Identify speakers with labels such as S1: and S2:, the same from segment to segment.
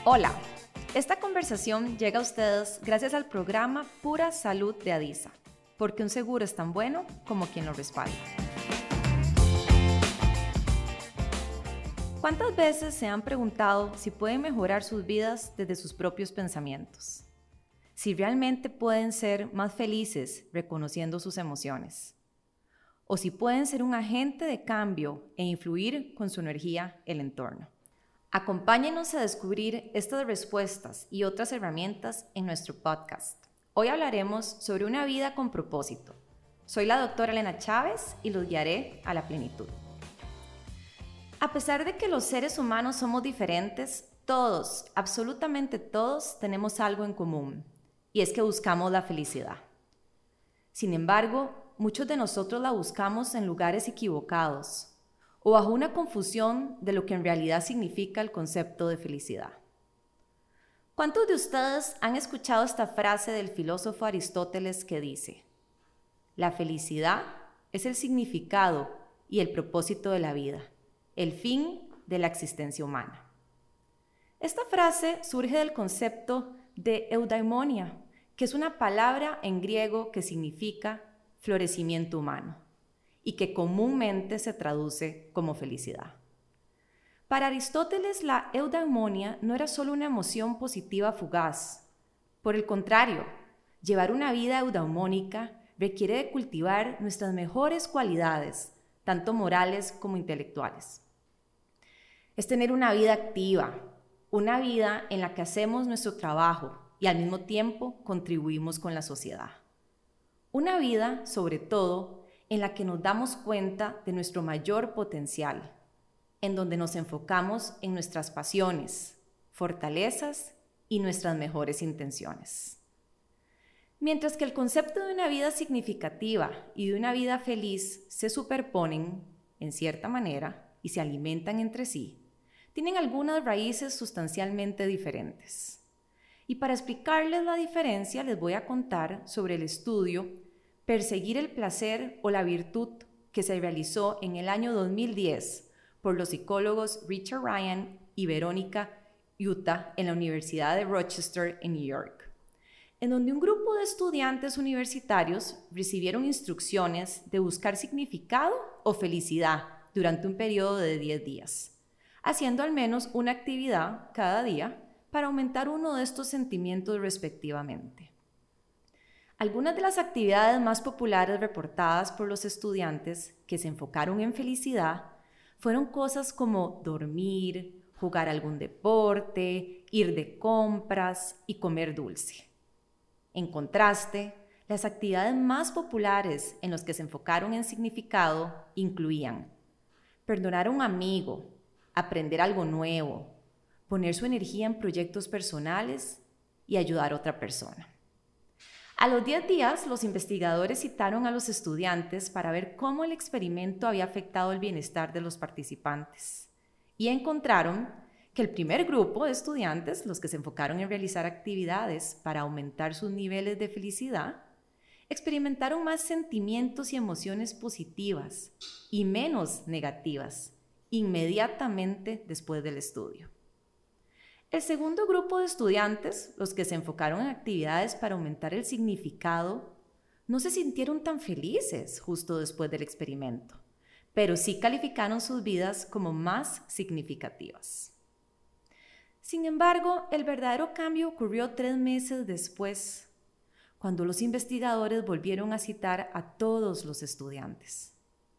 S1: Hola, esta conversación llega a ustedes gracias al programa Pura Salud de ADISA, porque un seguro es tan bueno como quien lo respalda. ¿Cuántas veces se han preguntado si pueden mejorar sus vidas desde sus propios pensamientos? Si realmente pueden ser más felices reconociendo sus emociones. O si pueden ser un agente de cambio e influir con su energía el entorno. Acompáñenos a descubrir estas respuestas y otras herramientas en nuestro podcast. Hoy hablaremos sobre una vida con propósito. Soy la doctora Elena Chávez y los guiaré a la plenitud. A pesar de que los seres humanos somos diferentes, todos, absolutamente todos, tenemos algo en común, y es que buscamos la felicidad. Sin embargo, muchos de nosotros la buscamos en lugares equivocados o bajo una confusión de lo que en realidad significa el concepto de felicidad. ¿Cuántos de ustedes han escuchado esta frase del filósofo Aristóteles que dice: la felicidad es el significado y el propósito de la vida, el fin de la existencia humana? Esta frase surge del concepto de eudaimonia, que es una palabra en griego que significa florecimiento humano y que comúnmente se traduce como felicidad. Para Aristóteles, la eudaimonia no era solo una emoción positiva fugaz. Por el contrario, llevar una vida eudaimónica requiere de cultivar nuestras mejores cualidades, tanto morales como intelectuales. Es tener una vida activa, una vida en la que hacemos nuestro trabajo y al mismo tiempo contribuimos con la sociedad. Una vida, sobre todo, en la que nos damos cuenta de nuestro mayor potencial, en donde nos enfocamos en nuestras pasiones, fortalezas y nuestras mejores intenciones. Mientras que el concepto de una vida significativa y de una vida feliz se superponen, en cierta manera, y se alimentan entre sí, tienen algunas raíces sustancialmente diferentes. Y para explicarles la diferencia, les voy a contar sobre el estudio Perseguir el placer o la virtud, que se realizó en el año 2010 por los psicólogos Richard Ryan y Verónica Utah en la Universidad de Rochester en New York, en donde un grupo de estudiantes universitarios recibieron instrucciones de buscar significado o felicidad durante un periodo de 10 días, haciendo al menos una actividad cada día para aumentar uno de estos sentimientos respectivamente. Algunas de las actividades más populares reportadas por los estudiantes que se enfocaron en felicidad fueron cosas como dormir, jugar algún deporte, ir de compras y comer dulce. En contraste, las actividades más populares en las que se enfocaron en significado incluían perdonar a un amigo, aprender algo nuevo, poner su energía en proyectos personales y ayudar a otra persona. A los 10 días, los investigadores citaron a los estudiantes para ver cómo el experimento había afectado el bienestar de los participantes y encontraron que el primer grupo de estudiantes, los que se enfocaron en realizar actividades para aumentar sus niveles de felicidad, experimentaron más sentimientos y emociones positivas y menos negativas inmediatamente después del estudio. El segundo grupo de estudiantes, los que se enfocaron en actividades para aumentar el significado, no se sintieron tan felices justo después del experimento, pero sí calificaron sus vidas como más significativas. Sin embargo, el verdadero cambio ocurrió 3 meses después, cuando los investigadores volvieron a citar a todos los estudiantes.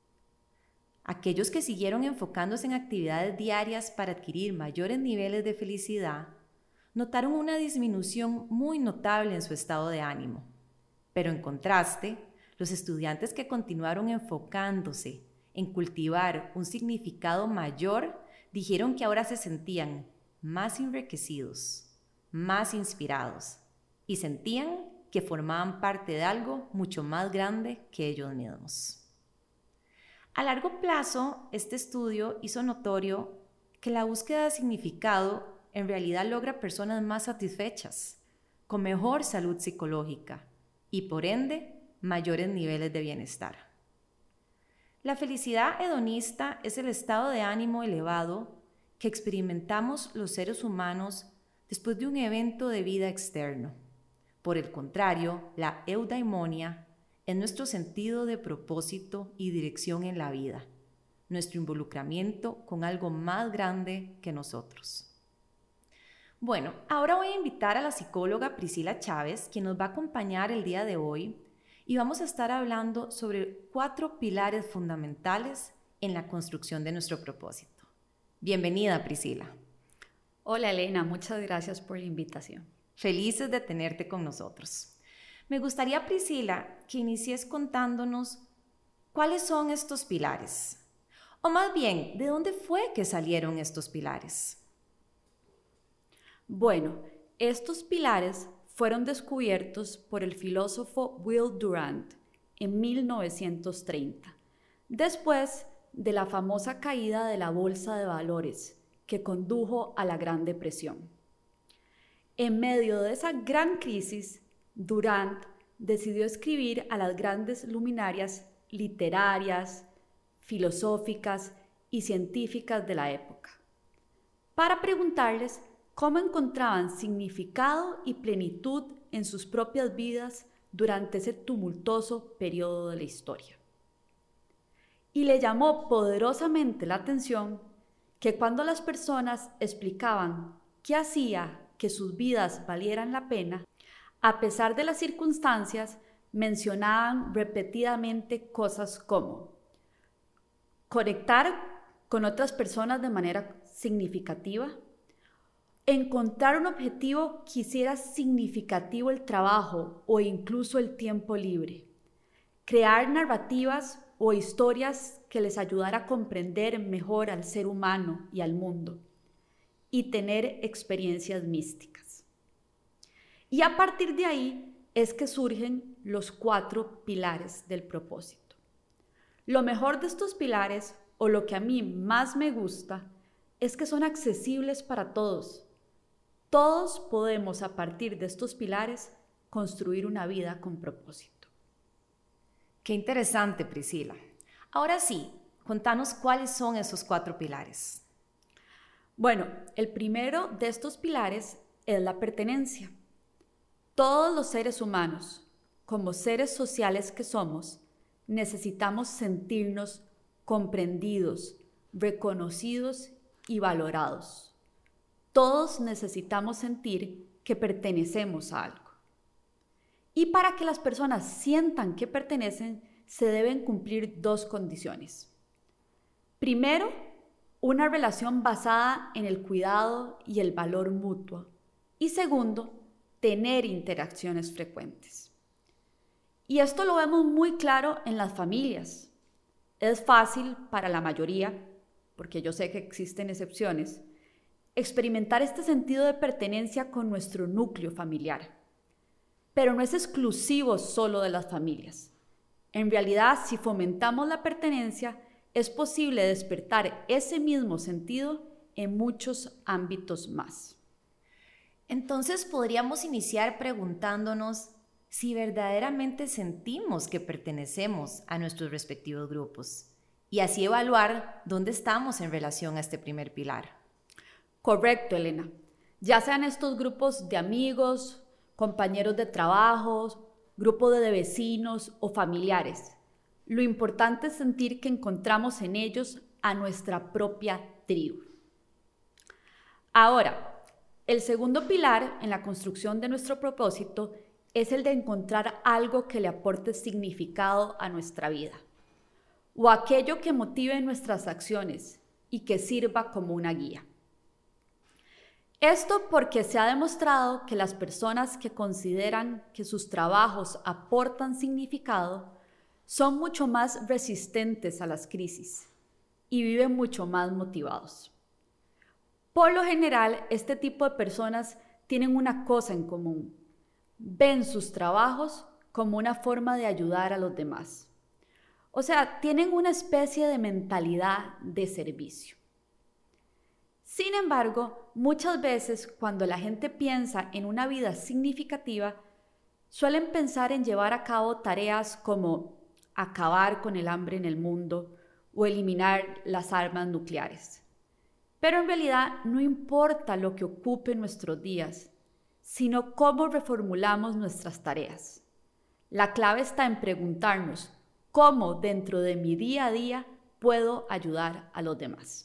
S1: Aquellos que siguieron enfocándose en actividades diarias para adquirir mayores niveles de felicidad notaron una disminución muy notable en su estado de ánimo. Pero en contraste, los estudiantes que continuaron enfocándose en cultivar un significado mayor dijeron que ahora se sentían más enriquecidos, más inspirados y sentían que formaban parte de algo mucho más grande que ellos mismos. A largo plazo, este estudio hizo notorio que la búsqueda de significado en realidad logra personas más satisfechas, con mejor salud psicológica y, por ende, mayores niveles de bienestar. La felicidad hedonista es el estado de ánimo elevado que experimentamos los seres humanos después de un evento de vida externo. Por el contrario, la eudaimonia es nuestro sentido de propósito y dirección en la vida, nuestro involucramiento con algo más grande que nosotros. Bueno, ahora voy a invitar a la psicóloga Priscila Chávez, quien nos va a acompañar el día de hoy, y vamos a estar hablando sobre 4 pilares fundamentales en la construcción de nuestro propósito. Bienvenida, Priscila.
S2: Hola, Elena, muchas gracias por la invitación.
S1: Felices de tenerte con nosotros. Me gustaría, Priscila, que inicies contándonos cuáles son estos pilares, o más bien, ¿de dónde fue que salieron estos pilares?
S2: Bueno, estos pilares fueron descubiertos por el filósofo Will Durant en 1930, después de la famosa caída de la bolsa de valores que condujo a la Gran Depresión. En medio de esa gran crisis, Durant decidió escribir a las grandes luminarias literarias, filosóficas y científicas de la época, para preguntarles cómo encontraban significado y plenitud en sus propias vidas durante ese tumultuoso periodo de la historia. Y le llamó poderosamente la atención que cuando las personas explicaban qué hacía que sus vidas valieran la pena, a pesar de las circunstancias, mencionaban repetidamente cosas como conectar con otras personas de manera significativa, encontrar un objetivo que hiciera significativo el trabajo o incluso el tiempo libre, crear narrativas o historias que les ayudara a comprender mejor al ser humano y al mundo, y tener experiencias místicas. Y a partir de ahí es que surgen los 4 pilares del propósito. Lo mejor de estos pilares, o lo que a mí más me gusta, es que son accesibles para todos. Todos podemos, a partir de estos pilares, construir una vida con propósito.
S1: Qué interesante, Priscila. Ahora sí, contanos cuáles son esos 4 pilares.
S2: Bueno, el primero de estos pilares es la pertenencia. Todos los seres humanos, como seres sociales que somos, necesitamos sentirnos comprendidos, reconocidos y valorados. Todos necesitamos sentir que pertenecemos a algo. Y para que las personas sientan que pertenecen, se deben cumplir 2 condiciones. Primero, una relación basada en el cuidado y el valor mutuo. Y segundo, tener interacciones frecuentes. Y esto lo vemos muy claro en las familias. Es fácil para la mayoría, porque yo sé que existen excepciones, experimentar este sentido de pertenencia con nuestro núcleo familiar. Pero no es exclusivo solo de las familias. En realidad, si fomentamos la pertenencia, es posible despertar ese mismo sentido en muchos ámbitos más.
S1: Entonces podríamos iniciar preguntándonos si verdaderamente sentimos que pertenecemos a nuestros respectivos grupos y así evaluar dónde estamos en relación a este primer pilar.
S2: Correcto, Elena. Ya sean estos grupos de amigos, compañeros de trabajo, grupo de vecinos o familiares. Lo importante es sentir que encontramos en ellos a nuestra propia tribu. Ahora, el segundo pilar en la construcción de nuestro propósito es el de encontrar algo que le aporte significado a nuestra vida, o aquello que motive nuestras acciones y que sirva como una guía. Esto porque se ha demostrado que las personas que consideran que sus trabajos aportan significado son mucho más resistentes a las crisis y viven mucho más motivados. Por lo general, este tipo de personas tienen una cosa en común: ven sus trabajos como una forma de ayudar a los demás. O sea, tienen una especie de mentalidad de servicio. Sin embargo, muchas veces cuando la gente piensa en una vida significativa, suelen pensar en llevar a cabo tareas como acabar con el hambre en el mundo o eliminar las armas nucleares. Pero en realidad no importa lo que ocupe nuestros días, sino cómo reformulamos nuestras tareas. La clave está en preguntarnos cómo dentro de mi día a día puedo ayudar a los demás.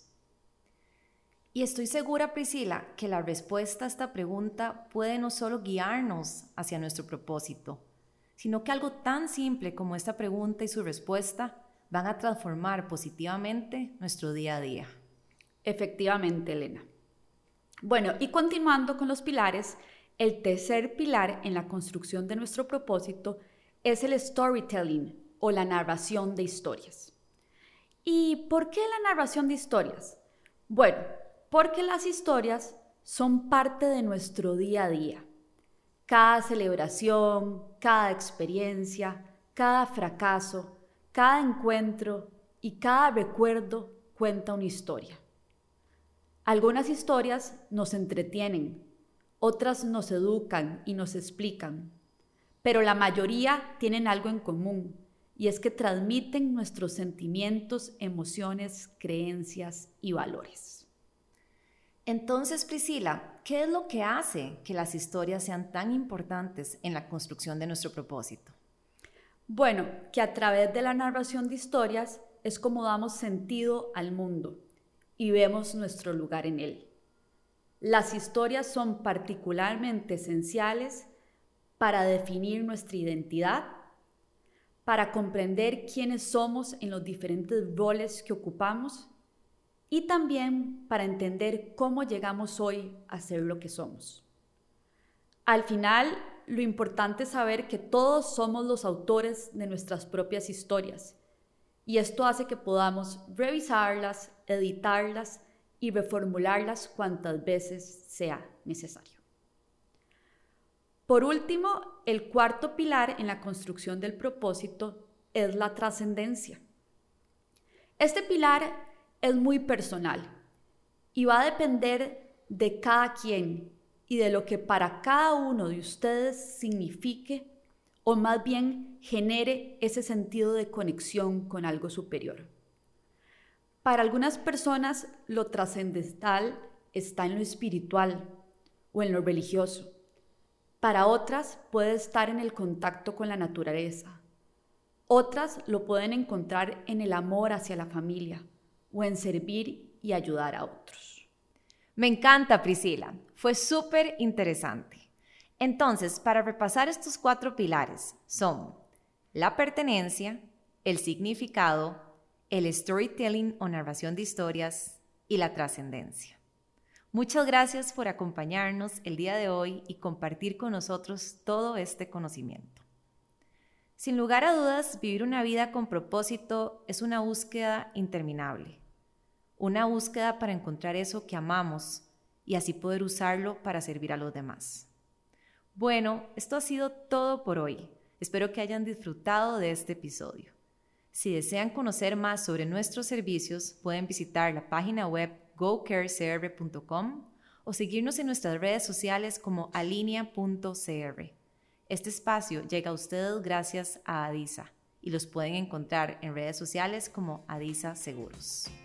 S1: Y estoy segura, Priscila, que la respuesta a esta pregunta puede no solo guiarnos hacia nuestro propósito, sino que algo tan simple como esta pregunta y su respuesta van a transformar positivamente nuestro día a día.
S2: Efectivamente, Elena. Bueno, y continuando con los pilares, el tercer pilar en la construcción de nuestro propósito es el storytelling o la narración de historias. ¿Y por qué la narración de historias? Bueno, porque las historias son parte de nuestro día a día. Cada celebración, cada experiencia, cada fracaso, cada encuentro y cada recuerdo cuenta una historia. Algunas historias nos entretienen, otras nos educan y nos explican, pero la mayoría tienen algo en común, y es que transmiten nuestros sentimientos, emociones, creencias y valores.
S1: Entonces, Priscila, ¿qué es lo que hace que las historias sean tan importantes en la construcción de nuestro propósito?
S2: Bueno, que a través de la narración de historias es como damos sentido al mundo y vemos nuestro lugar en él. Las historias son particularmente esenciales para definir nuestra identidad, para comprender quiénes somos en los diferentes roles que ocupamos y también para entender cómo llegamos hoy a ser lo que somos. Al final, lo importante es saber que todos somos los autores de nuestras propias historias, y esto hace que podamos revisarlas, editarlas y reformularlas cuantas veces sea necesario. Por último, el cuarto pilar en la construcción del propósito es la trascendencia. Este pilar es muy personal y va a depender de cada quien y de lo que para cada uno de ustedes signifique o más bien genere ese sentido de conexión con algo superior. Para algunas personas lo trascendental está en lo espiritual o en lo religioso. Para otras puede estar en el contacto con la naturaleza. Otras lo pueden encontrar en el amor hacia la familia o en servir y ayudar a otros.
S1: Me encanta, Priscila. Fue súper interesante. Entonces, para repasar estos 4 pilares son la pertenencia, el significado, el storytelling o narración de historias y la trascendencia. Muchas gracias por acompañarnos el día de hoy y compartir con nosotros todo este conocimiento. Sin lugar a dudas, vivir una vida con propósito es una búsqueda interminable. Una búsqueda para encontrar eso que amamos y así poder usarlo para servir a los demás. Bueno, esto ha sido todo por hoy. Espero que hayan disfrutado de este episodio. Si desean conocer más sobre nuestros servicios, pueden visitar la página web gocarecr.com o seguirnos en nuestras redes sociales como alinea.cr. Este espacio llega a ustedes gracias a Adisa y los pueden encontrar en redes sociales como Adisa Seguros.